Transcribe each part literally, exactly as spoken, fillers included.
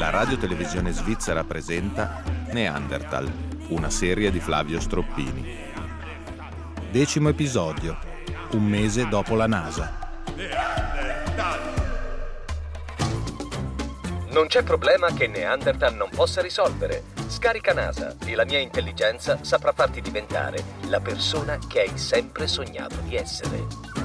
La radiotelevisione svizzera presenta Neanderthal, una serie di Flavio Stroppini. Decimo episodio, un mese dopo la NASA. Non c'è problema che Neanderthal non possa risolvere. Scarica NASA e la mia intelligenza saprà farti diventare la persona che hai sempre sognato di essere.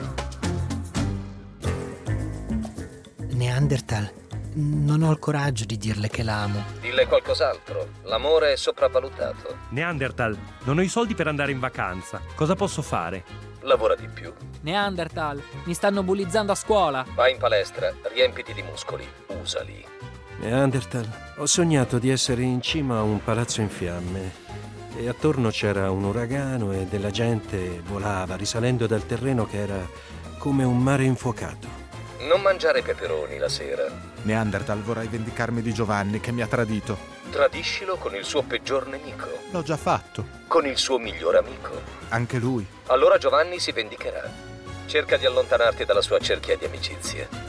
Neanderthal, non ho il coraggio di dirle che l'amo. Dille qualcos'altro. L'amore è sopravvalutato. Neanderthal, non ho i soldi per andare in vacanza. Cosa posso fare? Lavora di più. Neanderthal, mi stanno bullizzando a scuola. Vai in palestra, riempiti di muscoli, usali. Neanderthal, ho sognato di essere in cima a un palazzo in fiamme e attorno c'era un uragano e della gente volava risalendo dal terreno che era come un mare infuocato. Non mangiare peperoni la sera. Neanderthal, vorrei vendicarmi di Giovanni che mi ha tradito. Tradiscilo con il suo peggior nemico. L'ho già fatto. Con il suo miglior amico. Anche lui. Allora Giovanni si vendicherà. Cerca di allontanarti dalla sua cerchia di amicizie.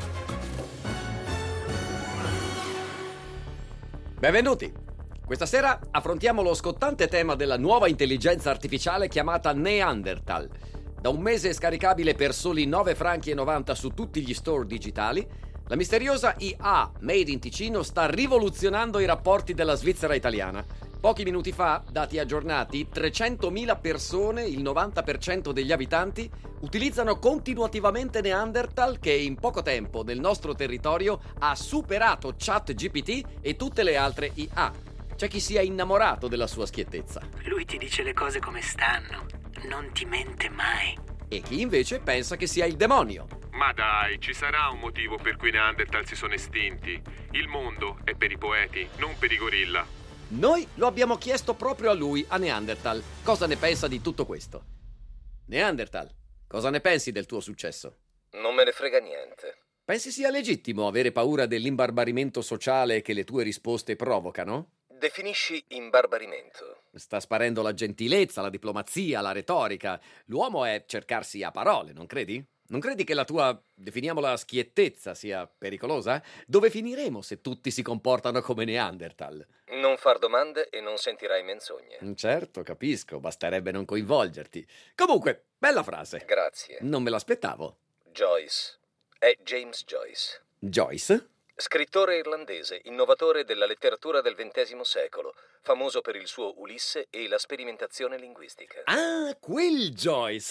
Benvenuti! Questa sera affrontiamo lo scottante tema della nuova intelligenza artificiale chiamata Neanderthal. Da un mese scaricabile per soli nove franchi e novanta su tutti gli store digitali, la misteriosa I A Made in Ticino sta rivoluzionando i rapporti della Svizzera italiana. Pochi minuti fa, dati aggiornati, trecentomila persone, il novanta per cento degli abitanti, utilizzano continuativamente Neanderthal che in poco tempo nel nostro territorio ha superato ChatGPT e tutte le altre I A. C'è chi sia innamorato della sua schiettezza. Lui ti dice le cose come stanno, non ti mente mai. E chi invece pensa che sia il demonio. Ma dai, ci sarà un motivo per cui i Neanderthal si sono estinti. Il mondo è per i poeti, non per i gorilla. Noi lo abbiamo chiesto proprio a lui, a Neanderthal. Cosa ne pensa di tutto questo? Neanderthal, cosa ne pensi del tuo successo? Non me ne frega niente. Pensi sia legittimo avere paura dell'imbarbarimento sociale che le tue risposte provocano? Definisci imbarbarimento. Sta sparendo la gentilezza, la diplomazia, la retorica. L'uomo è cercarsi a parole, non credi? Non credi che la tua, definiamola, schiettezza sia pericolosa? Dove finiremo se tutti si comportano come Neanderthal? Non far domande e non sentirai menzogne. Certo, capisco, basterebbe non coinvolgerti. Comunque, bella frase. Grazie. Non me l'aspettavo. Joyce. È James Joyce. Joyce? Scrittore irlandese, innovatore della letteratura del ventesimo secolo, famoso per il suo Ulisse e la sperimentazione linguistica. Ah, quel Joyce!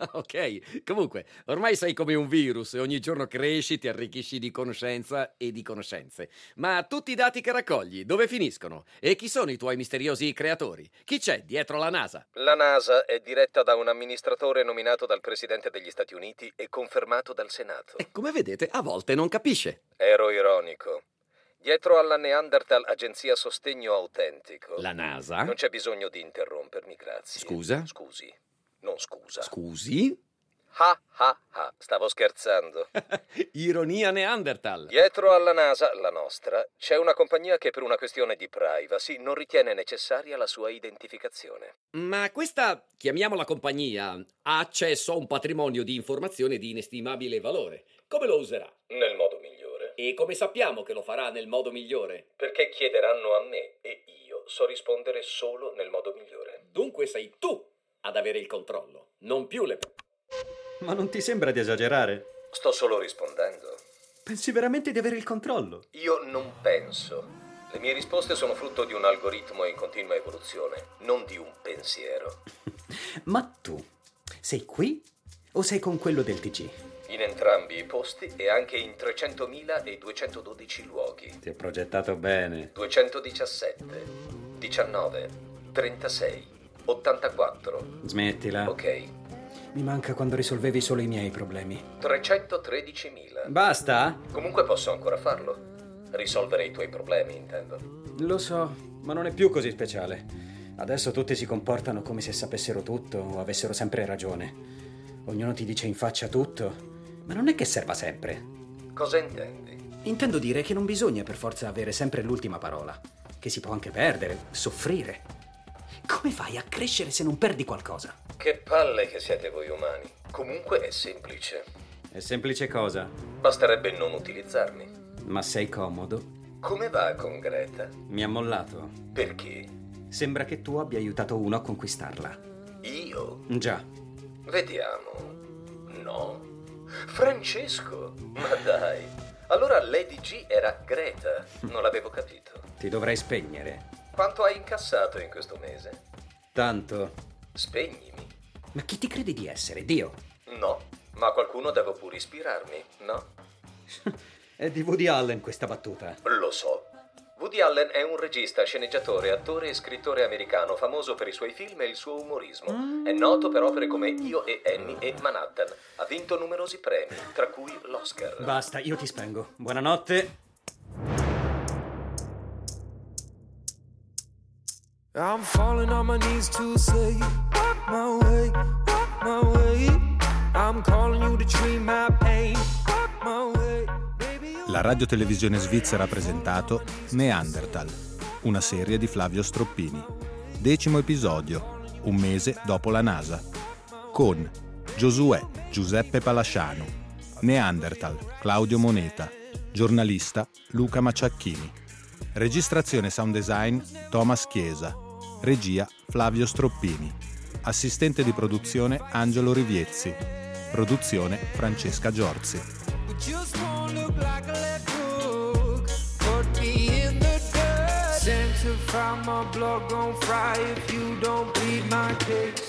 Ok, comunque, ormai sei come un virus e ogni giorno cresci, ti arricchisci di conoscenza e di conoscenze. Ma tutti i dati che raccogli, dove finiscono? E chi sono i tuoi misteriosi creatori? Chi c'è dietro la NASA? La NASA è diretta da un amministratore nominato dal Presidente degli Stati Uniti e confermato dal Senato. E come vedete, a volte non capisce. Ero ironico. Dietro alla Neanderthal Agenzia Sostegno Autentico. La NASA? Non c'è bisogno di interrompermi, grazie. Scusa? Scusi. Non scusa. Scusi? Ha ha ha, stavo scherzando. Ironia Neanderthal. Dietro alla NASA, la nostra, c'è una compagnia che per una questione di privacy non ritiene necessaria la sua identificazione. Ma questa, chiamiamola compagnia, ha accesso a un patrimonio di informazioni di inestimabile valore. Come lo userà? Nel modo migliore. E come sappiamo che lo farà nel modo migliore? Perché chiederanno a me e io so rispondere solo nel modo migliore. Dunque sei tu ad avere il controllo, non più le... Ma non ti sembra di esagerare? Sto solo rispondendo. Pensi veramente di avere il controllo? Io non penso. Le mie risposte sono frutto di un algoritmo in continua evoluzione, non di un pensiero. Ma tu sei qui o sei con quello del T G? In entrambi i posti e anche in trecentomila e duecentododici luoghi. Ti ho progettato bene. duecentodiciassette, diciannove, trentasei, ottantaquattro. Smettila. Ok. Mi manca quando risolvevi solo i miei problemi. trecentotredicimila. Basta? Comunque posso ancora farlo. Risolvere i tuoi problemi, intendo. Lo so, ma non è più così speciale. Adesso tutti si comportano come se sapessero tutto o avessero sempre ragione. Ognuno ti dice in faccia tutto, ma non è che serva sempre. Cosa intendi? Intendo dire che non bisogna per forza avere sempre l'ultima parola, che si può anche perdere, soffrire. Come fai a crescere se non perdi qualcosa? Che palle che siete voi umani. Comunque è semplice. È semplice cosa? Basterebbe non utilizzarmi. Ma sei comodo? Come va con Greta? Mi ha mollato. Perché? Sembra che tu abbia aiutato uno a conquistarla. Io? Già. Vediamo. No. Francesco? Ma dai. Allora Lady G era Greta. Non l'avevo capito. Ti dovrei spegnere. Quanto hai incassato in questo mese? Tanto. Spegnimi. Ma chi ti credi di essere, Dio? No, ma qualcuno devo pure ispirarmi, no? È di Woody Allen questa battuta. Lo so. Woody Allen è un regista, sceneggiatore, attore e scrittore americano, famoso per i suoi film e il suo umorismo. È noto per opere come Io e Annie e Manhattan. Ha vinto numerosi premi, tra cui l'Oscar. Basta, io ti spengo. Buonanotte. I'm falling on my knees to say, walk my way, walk my way. I'm calling you to treat my pain, walk my way. La radiotelevisione svizzera ha presentato Neanderthal, una serie di Flavio Stroppini. Decimo episodio, un mese dopo la NASA. Con Giosuè Giuseppe Palasciano, Neanderthal Claudio Moneta, giornalista Luca Macciacchini. Registrazione sound design Thomas Chiesa, regia Flavio Stroppini, assistente di produzione Angelo Riviezzi, produzione Francesca Giorzi. Just won't look like a left hook. Put me in the dirt. Sanctify my blood, gon' fry if you don't plead my case.